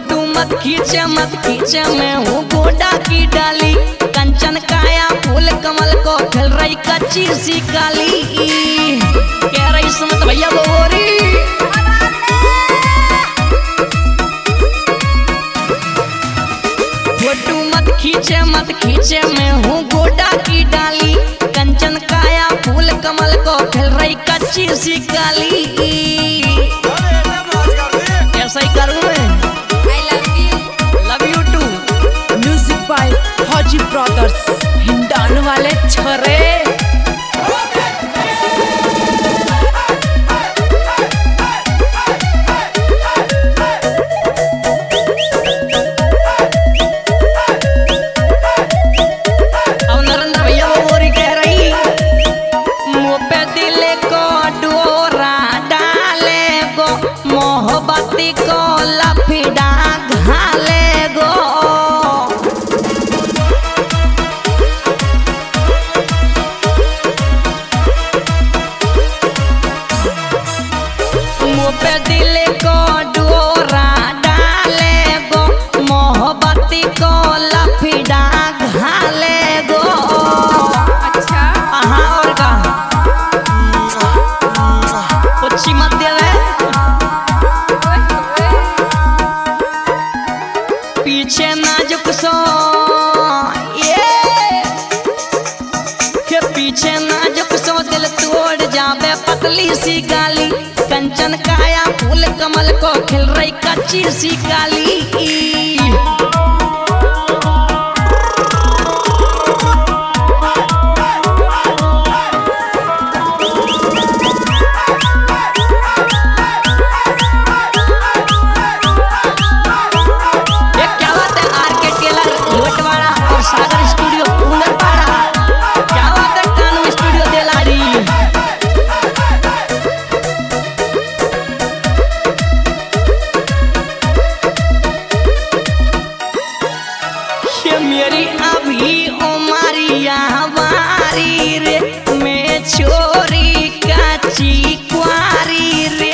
Photo मत खींचे मैं हूँ गोडा की डाली। कंचन काया फूल कमल को खिल रही कच्ची सी काली। कह रही सुमत भैया बोरी फोटो मत खींचे मैं हूँ गोडा की डाली। कंचन काया फूल कमल को खिल रही कच्ची सी काली। ऐसा ही करूँ मैं। Love you too. Music by Fauji brothers Hindon वाले छोरे। मोहब्बती को लफड़ा घाले गो। मुँह पे दिल को डोरा डाले गो। मोहब्बती को लफड़ा घाले गो। अच्छा हाँ और का पुच्छी मत देवे। पीछे नाजुक सो के पीछे नाजुक सो दिल तोड़ जावे पतली सी गाली। कंचन काया फूल कमल को खिल रही कच्ची सी काली। सागर स्टूडियो पुनरपाड़ा। क्या बात है कानू स्टूडियो देलाड़ी। ये मेरी अभी उमरिया वारी रे। मैं छोरी काची कुआरी रे।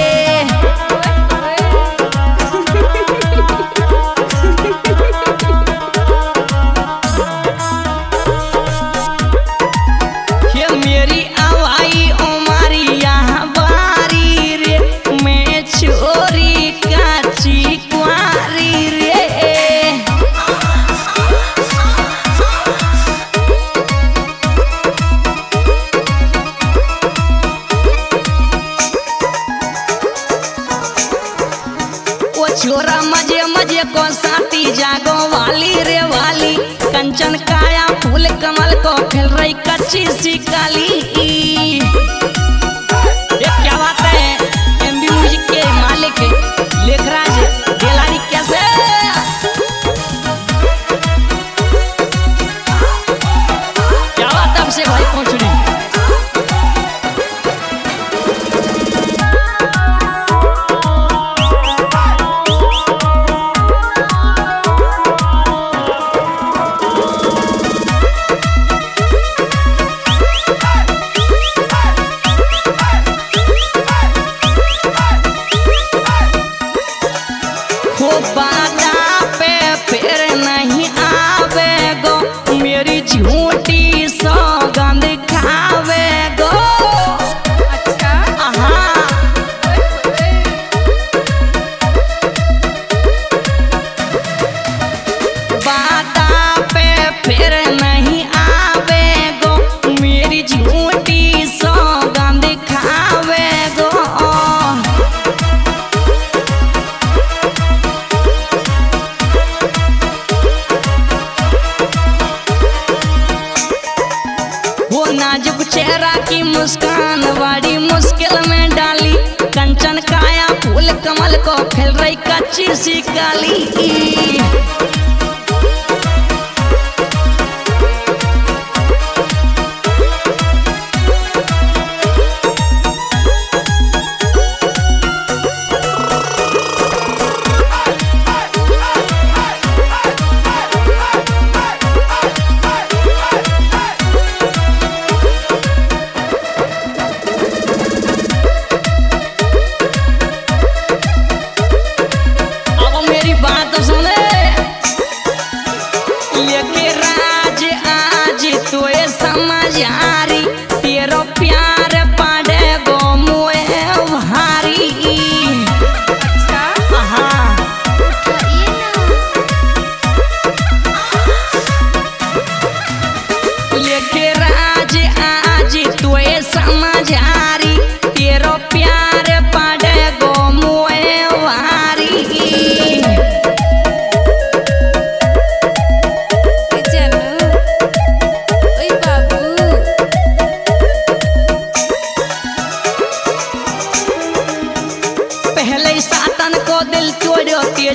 मेरी आवाई उमरिया बारी रे। मैं छोरी काची कुआरी रे। वो छोरा मजे मजे को साथी जागो वाली रे वाली। कंचन काया फूल कमल को खिल रही कच्ची सी काली। ये क्या बात है एमबी म्यूजिक के मालिक लेखराज देलाड़ी कैसे। क्या बात अब से भाई पहुंचनी। बादा पे फिर नहीं आवे गो। मेरी झूठी सौगंध खावे गो। अच्छा हाँ बादा पे फिर नहीं आवे गो। मेरी झूठी सौगंध खावे गो। नाजुक चेहरा की मुस्कान बड़ी मुश्किल में डाली। कंचन काया फूल कमल को खिल रही कच्ची सी काली।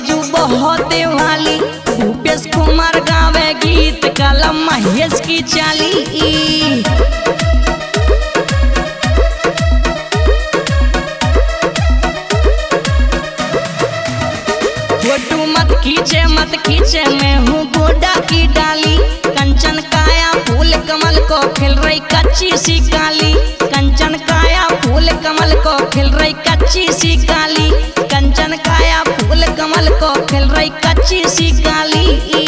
बैजू बहुत वाली, भूपेश कुमार गावे गीत कलम महेश की चाली। फोटो मत खींचे मैं हूँ गोडा की डाली, कंचन काया फूल कमल को खिल रही कच्ची सी काली, कंचन काया फूल कमल को खिल रही कच्ची सी काली, कंचन काया फूल कमल को खिल रही कच्ची सी काली।